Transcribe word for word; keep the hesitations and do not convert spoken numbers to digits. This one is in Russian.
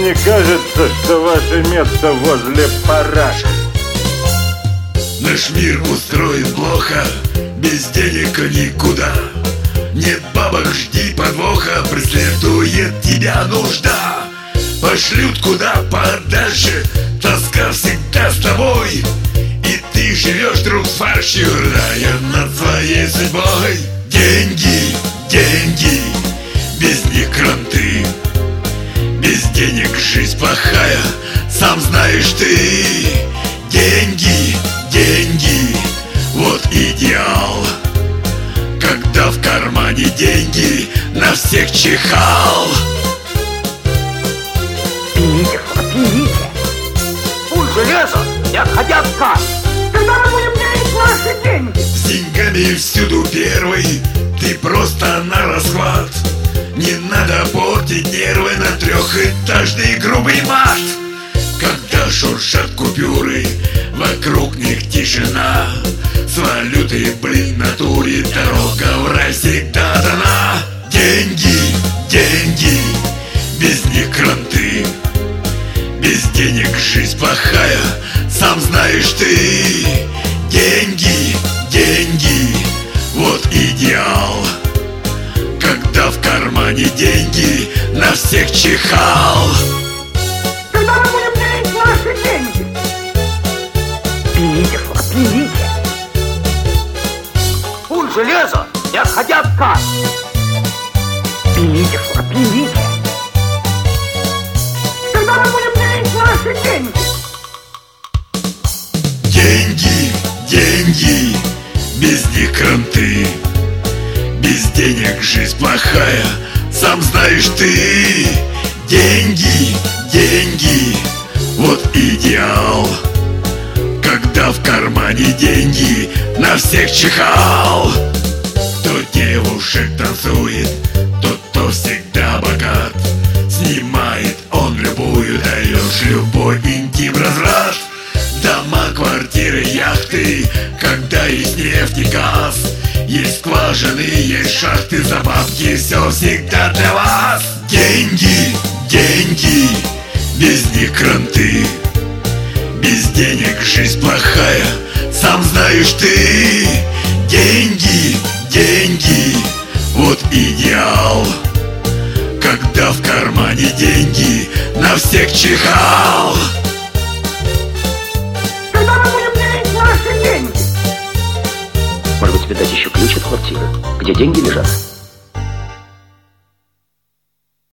Вам не кажется, что ваше место возле параши? Наш мир устроен плохо, без денег никуда. Нет бабок, жди подвоха, преследует тебя нужда. Пошлют куда подальше, тоска всегда с тобой. И ты живешь друг с фаршью, рая над своей судьбой. Деньги, деньги, без них кранты. Без денег жизнь плохая, сам знаешь ты. Деньги, деньги, вот идеал. Когда в кармане деньги, на всех чихал. Пейте, пейте. Пуль железо, не отходя от касс. Когда мы будем делить наши деньги? С деньгами всюду первый, ты просто на расхват. Не надо портить нервы на трехэтажный грубый мат. Когда шуршат купюры, вокруг них тишина. С валютой, блин, натуре дорога в рай всегда дана. Деньги, деньги, без них кранты. Без денег жизнь плохая, сам знаешь ты. Деньги, деньги, вот идеал. Когда в кармане деньги, на всех чихал. Когда мы будем делить наши деньги? Пейте, пейте. Пуль железо, не отходя от касс. Пейте, пейте. Когда мы будем делить наши деньги? Деньги, деньги, без них кранты. Без денег жизнь плохая, сам знаешь ты. Деньги, деньги, вот идеал. Когда в кармане деньги, на всех чихал. Кто девушек танцует, тот, кто всегда богат. Снимает он любую, даешь любой интим разврат. Дома, квартиры, яхты, когда есть нефть и газ. Есть скважины, есть шахты, за бабки все всегда для вас. Деньги, деньги, без них кранты. Без денег жизнь плохая, сам знаешь ты. Деньги, деньги, вот идеал. Когда в кармане деньги, на всех чихал. Когда мы будем делить наши деньги? Может быть, тебе дать еще ключ от квартиры, где деньги лежат?